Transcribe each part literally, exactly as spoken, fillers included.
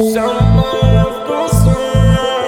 Самое вкусное.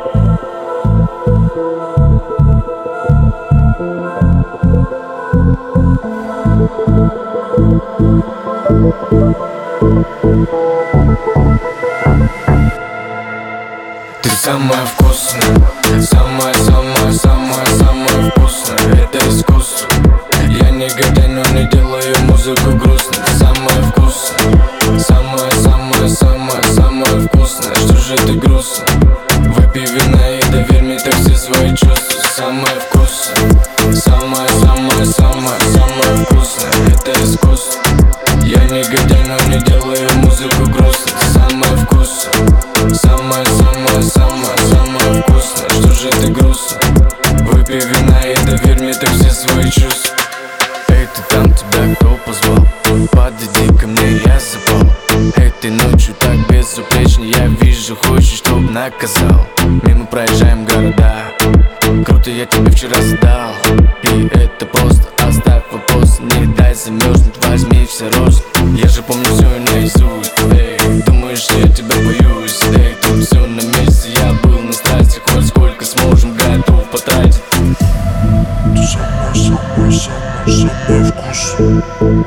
Ты самая вкусная, самая, самая, самая, самая вкусная. Это искусство. Я негодяй, но не делаю музыку грустной. Ты самая вкусная, самая, самая, самая, самая вкусная. Что же ты грустно? Выпей вина и доверь мне так все свои чувства. Самая вкусная, самая, самая, самая, самая вкусная. Это искусство. Я негодяй, но не делаю музыку грустной. Ты самая вкусная, самая, самая, самая, самая вкусная. Что же ты грустно? Выпей вина и доверь мне так все свои чувства. Эй, ты там, тебя кто позвал? Подойди ко мне, я запал. Этой ночью так безупречно. Я вижу, хочешь, чтоб наказал. Мимо проезжаем города. Круто, я тебе вчера задал. И это просто, оставь вопрос. Не дай замерзнуть, возьми все рост. Я же помню все наизусть. Эй, думаешь, что я тебя боюсь? Эй, тут все на месте, я был на страсти. Хоть сколько сможем, готов потратить. Ты самая, самая, самая, самая вкусная.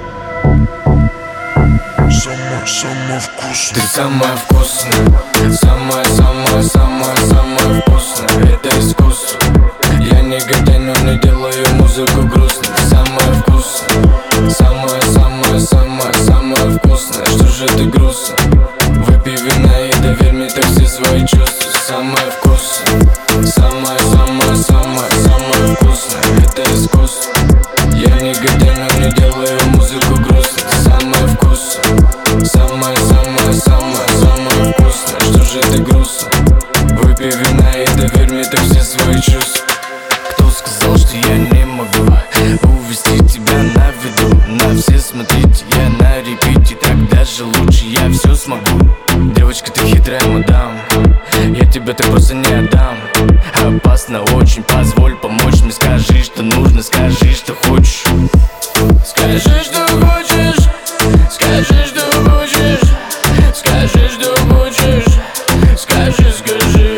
Самая, самая вкусная. Ты самая вкусная, самая, самая, самая, самая вкусная. Это искусство. Я негодяй, но не делаю музыку грустной. Ты самая вкусная, самая, самая, самая, самая вкусная. Что же ты грустно? Выпей вина и доверь мне так все свои чувства. Самая вкусная, самая, самая, самая, самая вкусная. Это искусство. Я негодяй, но не делаю музыку грустной. Ты самая вкусная, самая, самая, самая, самая вкусная. Что же ты грустно? Выпей вина и доверь мне так все свои чувства. Кто сказал, что я не могу увести тебя на виду? На все смотрите, я на репите. Так даже лучше, я все смогу. Девочка, ты хитрая мадам. Я тебя так просто не отдам. Опасно очень, позволь помочь мне. Скажи, что нужно, скажи, что хочешь. Скажи, что хочешь. Скажи, что хочешь. Скажи, что хочешь. Скажи, скажи.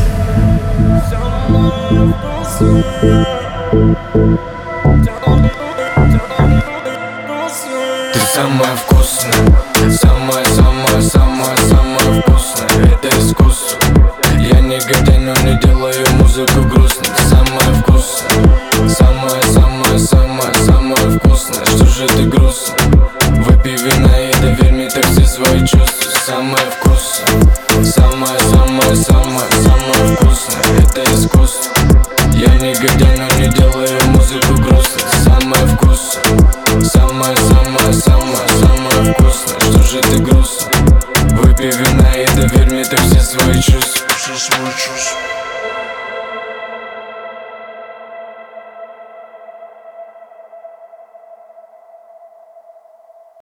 Ты самая вкусная, самая, самая, самая, самая вкусная. Это искусство. Я негодяй, но не делаю музыку грустной. Ты самая вкусная, самая, самая, самая, самая вкусная. Что же ты грустно? Выпей вина и доверь мне так все свои чувства. Самая вкусная, самая, самая, самая, самая вкусная. Это искусство. Я негодяй, но не делаю музыку грустной. Ты самая вкусная, самая, самая, самая, самая вкусная. Что же ты грустно? Выпей вина и доверь мне так все свои чувства. Все свои чувства.